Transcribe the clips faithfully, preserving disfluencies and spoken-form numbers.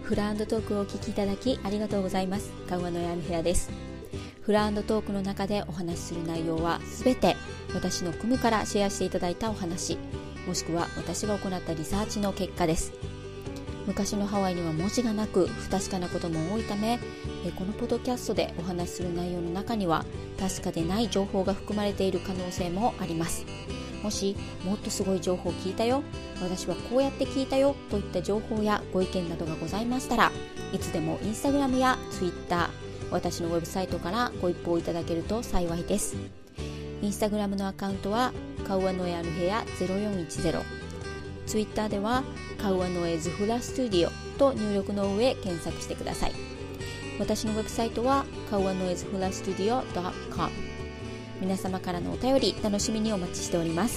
フラトークをお聞きいただきありがとうございます。カウアのやる部屋です。フラトークの中でお話しする内容はすべて私の組むからシェアしていただいたお話、もしくは私が行ったリサーチの結果です。昔のハワイには文字がなく不確かなことも多いため、このポッドキャストでお話しする内容の中には確かでない情報が含まれている可能性もあります。もしもっとすごい情報を聞いたよ、私はこうやって聞いたよといった情報やご意見などがございましたら、いつでもインスタグラムやツイッター、私のウェブサイトからご一報いただけると幸いです。インスタグラムのアカウントはカウアノエアルヘアゼロよんいちゼロ、ツイッターではカウアノエズフラスタジオと入力の上検索してください。私のウェブサイトはカウアノエズフラスタジオ ドットコム。皆様からのお便り楽しみにお待ちしております。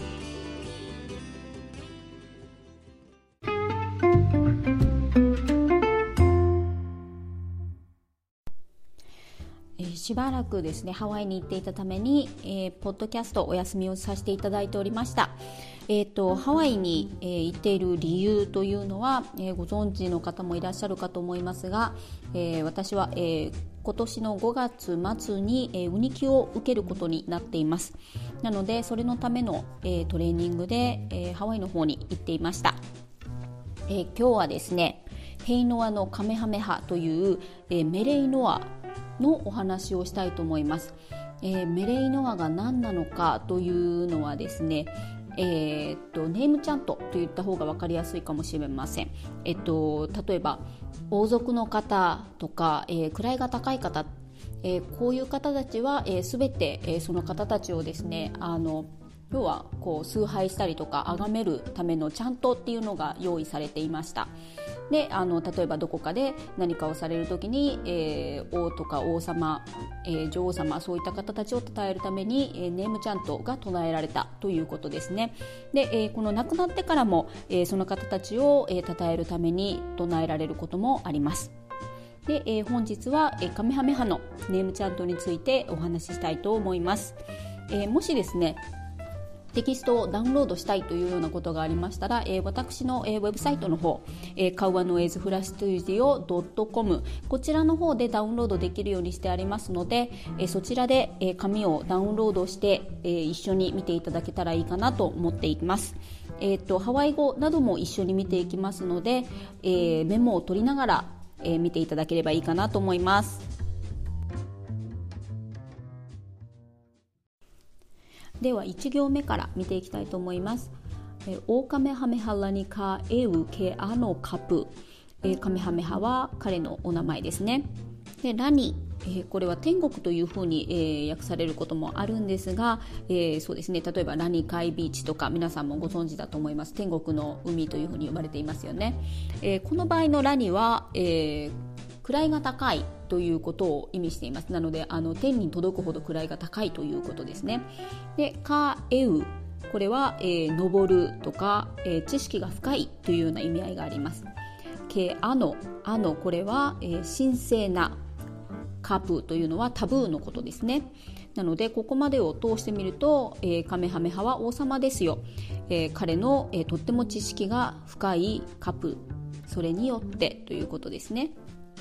えー、しばらくですねハワイに行っていたために、えー、ポッドキャストお休みをさせていただいておりました。えー、とハワイに、えー、行っている理由というのは、えー、ご存知の方もいらっしゃるかと思いますが、えー、私は、えー、今年のごがつ末に、えー、ウニキを受けることになっています。なのでそれのための、えー、トレーニングで、えー、ハワイの方に行っていました。えー、今日はですねヘイノアのカメハメハという、えー、メレイノアのお話をしたいと思います。えー、メレイノアが何なのかというのはですね、えー、っとネームチャントと言った方が分かりやすいかもしれません。えっと、例えば王族の方とか、えー、位が高い方、えー、こういう方たちは、えー、全て、えー、その方たちをですねあの要はこう崇拝したりとか崇めるためのチャントっていうのが用意されていました。であの例えばどこかで何かをされるときに、えー、王とか王様、えー、女王様、そういった方たちを称えるために、えー、ネームチャントが唱えられたということですね。で、えー、この亡くなってからも、えー、その方たちを、えー、称えるために唱えられることもあります。で、えー、本日は、えー、カメハメハのネームチャントについてお話ししたいと思います。えー、もしですねテキストをダウンロードしたいというようなことがありましたら、えー、私の、えー、ウェブサイトの方、えー、カウアノエズフラスタジオ ドットコム、 こちらの方でダウンロードできるようにしてありますので、えー、そちらで、えー、紙をダウンロードして、えー、一緒に見ていただけたらいいかなと思っています。えー、とハワイ語なども一緒に見ていきますので、えー、メモを取りながら、えー、見ていただければいいかなと思います。ではいち行目から見ていきたいと思います。オーカメハメハラニカエウケアノカプ、カメハメハは彼のお名前ですね。でラニ、これは天国というふうに訳されることもあるんですが、そうですね、例えばラニカイビーチとか皆さんもご存知だと思います。天国の海というふうに呼ばれていますよね。この場合のラニは、えー位が高いということを意味しています。なのであの天に届くほど位が高いということですね。でカエウ、これは、えー、登るとか、えー、知識が深いというような意味合いがあります。ケアノ、アノ、これは、えー、神聖な。カプというのはタブーのことですね。なのでここまでを通してみると、えー、カメハメハは王様ですよ。えー、彼の、えー、とっても知識が深いカプ、それによってということですね。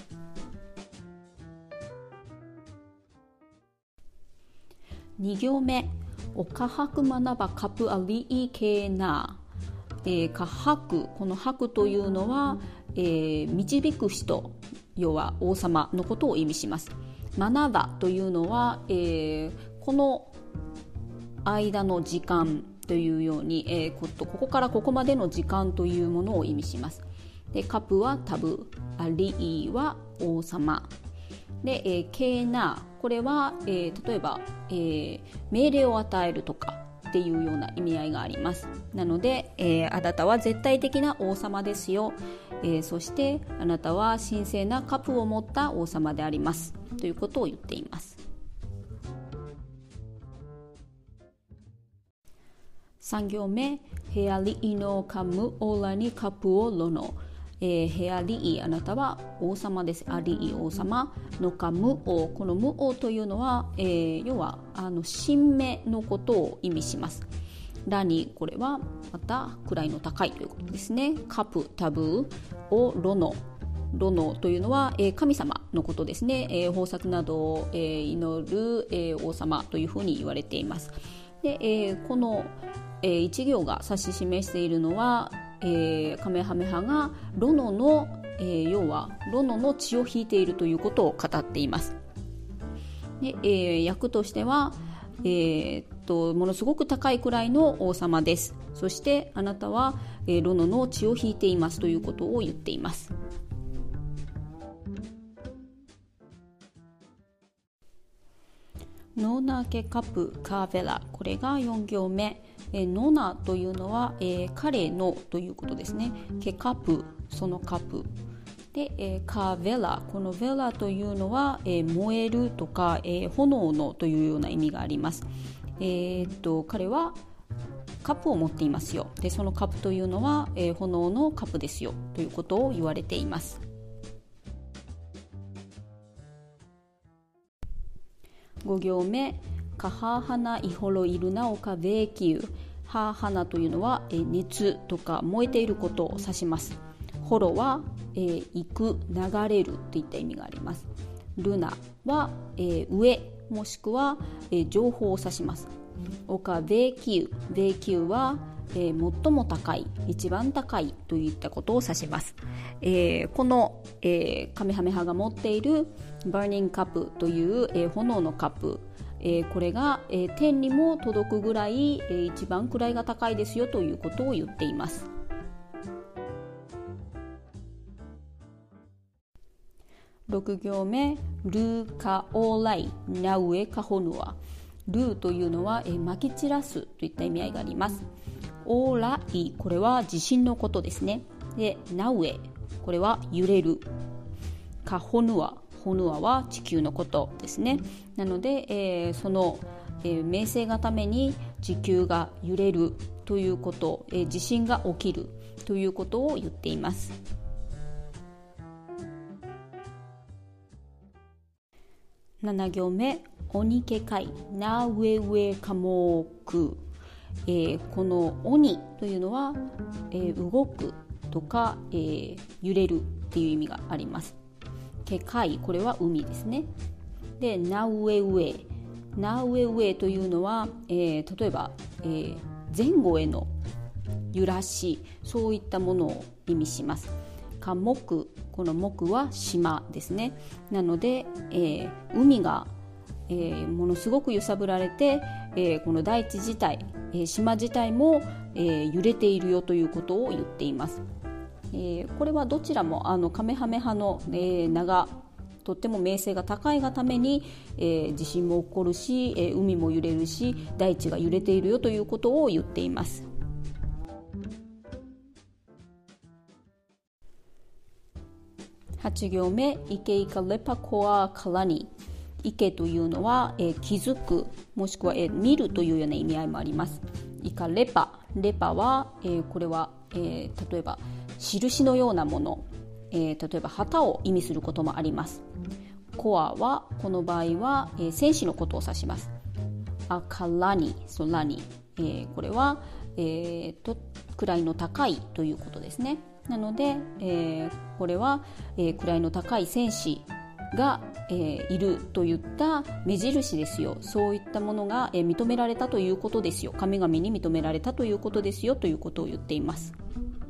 に行目、おカハクマナバカプアリイケーナ、えー、カハク、このハクというのは、えー、導く人、要は王様のことを意味します。マナバというのは、えー、この間の時間というように、えー、こ, ここからここまでの時間というものを意味します。でカプはタブ、アリイは王様で、えー、ケーナ、これは、えー、例えば、えー、命令を与えるとかっていうような意味合いがあります。なので、えー、あなたは絶対的な王様ですよ、えー、そしてあなたは神聖なカプを持った王様でありますということを言っています。さん行目、ヘアリイノカムオラニカプオロノ、えー、ヘアリイ、あなたは王様です。アリイ、王様のかムオ、このムオというのは、えー、要はあの神明のことを意味します。ラニ、これはまた位の高いということですね。カプ、タブー、オロノ、 ロノというのは、えー、神様のことですね。えー、豊作などを、えー、祈る、えー、王様というふうに言われています。で、えー、この、えー、一行が指し示しているのは、えー、カメハメハがロノの、えー、要はロノの血を引いているということを語っています。で、えー、訳としては、えー、っとものすごく高いくらいの王様です。そしてあなたは、えー、ロノの血を引いていますということを言っています。ノーナケカプカーベラ、これがよん行目。えノナというのは、えー、彼のということですね。ケカプ、そのカプで、えー、カーベラ、このベラというのは、えー、燃えるとか、えー、炎のというような意味があります。えー、っと彼はカップを持っていますよ。でそのカップというのは、えー、炎のカップですよということを言われています。ご行目、カハハナイホロイルナオカベーキュー。ハーハナというのは、えー、熱とか燃えていることを指します。ホロは、えー、行く、流れるといった意味があります。ルナは、えー、上もしくは、えー、情報を指します。オカベーキュー、ベーキューは、えー、最も高い、一番高いといったことを指します。えー、この、えー、カメハメハが持っているバーニングカップという、えー、炎のカップ、えー、これが、えー、天にも届くぐらい、えー、一番位が高いですよということを言っています。ろく行目、ルーカオーライナウエカホヌア。ルーというのは、えー、撒き散らすといった意味合いがあります。オーライ、これは地震のことですね。で、ナウエ、これは揺れる。カホヌア、ホヌアは地球のことですね。なので、えー、その、えー、名声がために地球が揺れるということ、えー、地震が起きるということを言っています。なな行目、鬼ケカイナウエウエカモク。えー、この鬼というのは、えー、動くとか、えー、揺れるっていう意味があります。ケカイ、これは海ですね。で、ナウエウエ、ナウエウエというのは、えー、例えば、えー、前後への揺らし、そういったものを意味します。カモク、この木は島ですね。なので、えー、海が、えー、ものすごく揺さぶられて、えー、この大地自体、えー、島自体も、えー、揺れているよということを言っています。えー、これはどちらもあのカメハメハの、えー、名がとっても名声が高いがために、えー、地震も起こるし、えー、海も揺れるし、大地が揺れているよということを言っています。はち行目、イケイカレパコアカラニ。イケというのは、えー、気づくもしくは、えー、見るというような意味合いもあります。イカレパ、レパは、えー、これは、えー、例えば印のようなもの、えー、例えば旗を意味することもあります。コアはこの場合は、えー、戦士のことを指します。アカラニ、ソラニ、えー、これは、えー、と位の高いということですね。なので、えー、これは、えー、位の高い戦士が、えー、いるといった目印ですよ。そういったものが、えー、認められたということですよ。神々に認められたということですよということを言っています。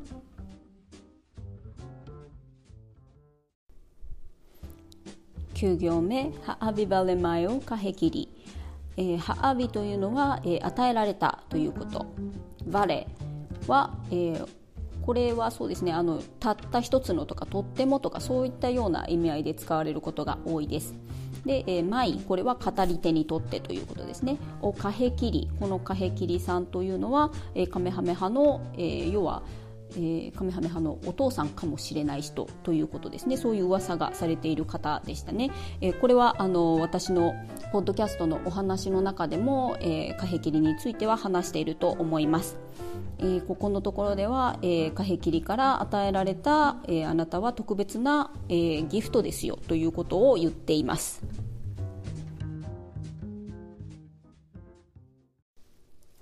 きゅう行目、ハアビバレマヨカヘキリ。えー、ハアビというのは、えー、与えられたということ。バレは、えーこれはそうですね、あのたった一つのとかとってもとかそういったような意味合いで使われることが多いです。で、えー、マイ、これは語り手にとってということですね。おカヘキリ、このカヘキリさんというのは、えー、カメハメハの、えー、要は、えー、カメハメハのお父さんかもしれない人ということですね。そういう噂がされている方でしたね。えー、これはあの私のポッドキャストのお話の中でも、えー、カヘキリについては話していると思います。えー、ここのところでは、えー、カヘキリから与えられた、えー、あなたは特別な、えー、ギフトですよということを言っています。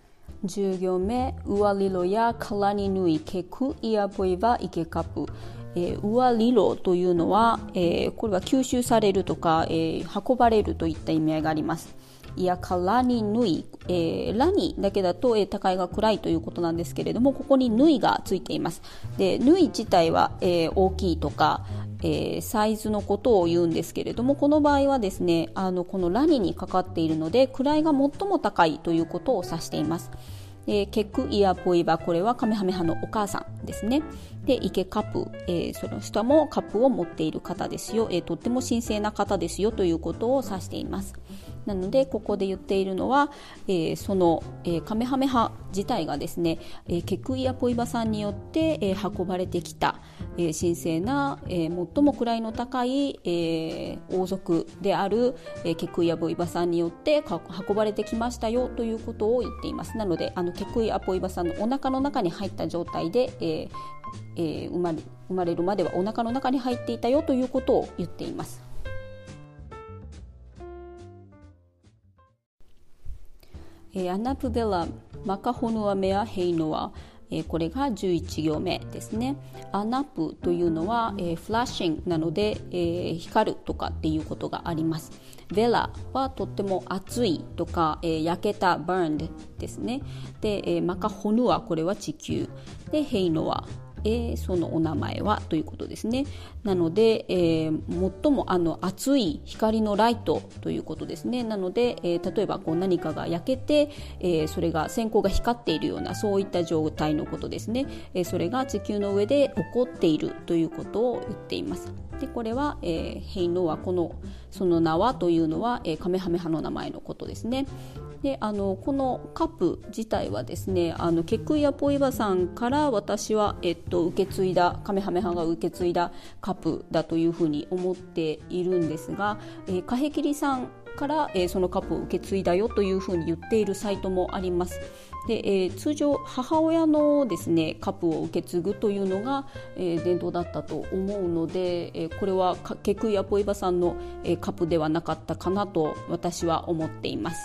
じゅう行目、ウアリロやカラニヌイケクイアポイバイケカプ。 えー、ウアリロというのは、えー、これは吸収されるとか、えー、運ばれるといった意味合いがあります。いやかラニヌイ、えー、ラニだけだと、えー、高いが暗いということなんですけれども、ここにヌイがついています。でヌイ自体は、えー、大きいとか、えー、サイズのことを言うんですけれども、この場合はですね、あのこのラニにかかっているので位が最も高いということを指しています。えー、ケクイアポイバ、これはカメハメハのお母さんですね。でイケカプ、えー、その下もカップを持っている方ですよ、えー、とっても神聖な方ですよということを指しています。なのでここで言っているのは、えー、その、えー、カメハメハ自体がですね、えー、ケクイアポイバさんによって、えー、運ばれてきた、えー、神聖な、えー、最も位の高い、えー、王族である、えー、ケクイアポイバさんによって運ばれてきましたよということを言っています。なのであのケクイアポイバさんのお腹の中に入った状態で、えーえー、生まれ、生まれるまではお腹の中に入っていたよということを言っています。えー、アナプベラマカホヌアメアヘイノア、えー、これがじゅういち行目ですね。アナプというのは、えー、フラッシングなので、えー、光るとかっていうことがあります。ベラはとっても熱いとか、えー、焼けた burned ですね。で、えー、マカホヌア、これは地球で、ヘイノア、えー、そのお名前はということですね。なので、えー、最もあの熱い光のライトということですね。なので、えー、例えばこう何かが焼けて、えー、それが閃光が光っているようなそういった状態のことですね。えー、それが地球の上で起こっているということを言っています。でこれは、えー、ヘイノはこのその名はというのは、えー、カメハメハの名前のことですね。であのこのカップ自体はですね、あのケクイアポイバさんから私は、えっと、受け継いだカメハメハが受け継いだカップだというふうに思っているんですが、えー、カヘキリさんから、えー、そのカップを受け継いだよというふうに言っているサイトもあります。で、えー、通常母親のですねカップを受け継ぐというのが、えー、伝統だったと思うので、えー、これはケクイアポイバさんの、えー、カップではなかったかなと私は思っています。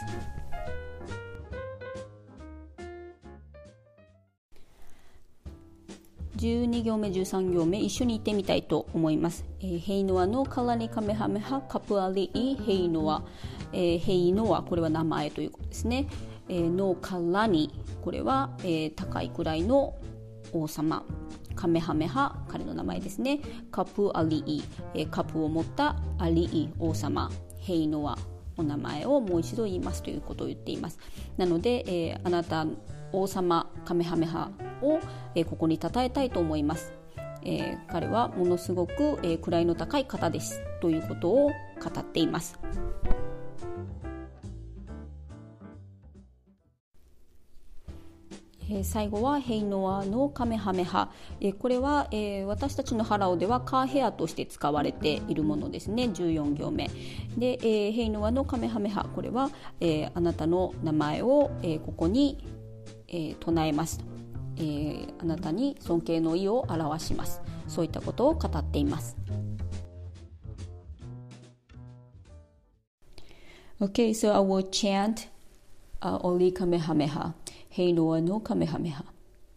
じゅうに行目じゅうさん行目一緒に言ってみたいと思います。えー、ヘイノアのカラニカメハメハカプアリイヘイノア、えー、ヘイノア、これは名前ということですね。えー、のカラニ、これは、えー、高いくらいの王様、カメハメハ、彼の名前ですね。カプアリイ、えー、カプを持ったアリイ、王様、ヘイノア、お名前をもう一度言いますということを言っています。なので、えー、あなた王様カメハメハを、えー、ここに称えたいと思います。えー、彼はものすごく、えー、位の高い方ですということを語っています。えー、最後はヘイノアのカメハメハ、えー、これは、えー、私たちのハラオではカーヘアとして使われているものですね。じゅうよん行目で、えー、ヘイノアのカメハメハ、これは、えー、あなたの名前を、えー、ここに、えー、唱えます、えー、あなたに尊敬の意を表します、そういったことを語っています。 Okay, so I will chant、uh, Oli Kamehameha、ヘイノアのカメハメハ。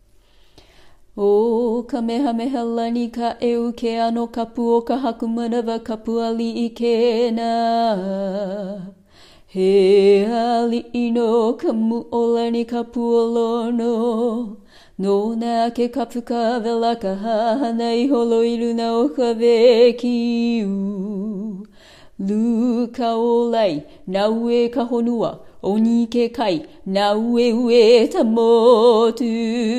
おーカメハメハラニカエウケアのカプオカハクマナバカプアリイケナヘアリイノカムオラニカプオロノノナケカプカベラカハナイホロイルナオカベキウルカオライナウエカホヌワおにけかいなうえうえたもと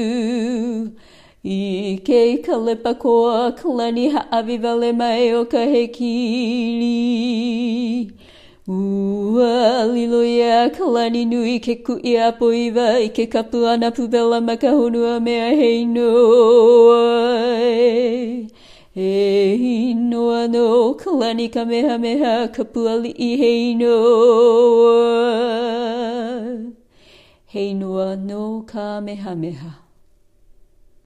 いけかれぱこわからにはあびばれまえおかへきりうわりろやからにぬいけくやぽいばいけかぷあなぷべらまかほぬあめあへいのヘイノアのカラニカメハメハカプアリイヘイノアヘイノアのカメハメハ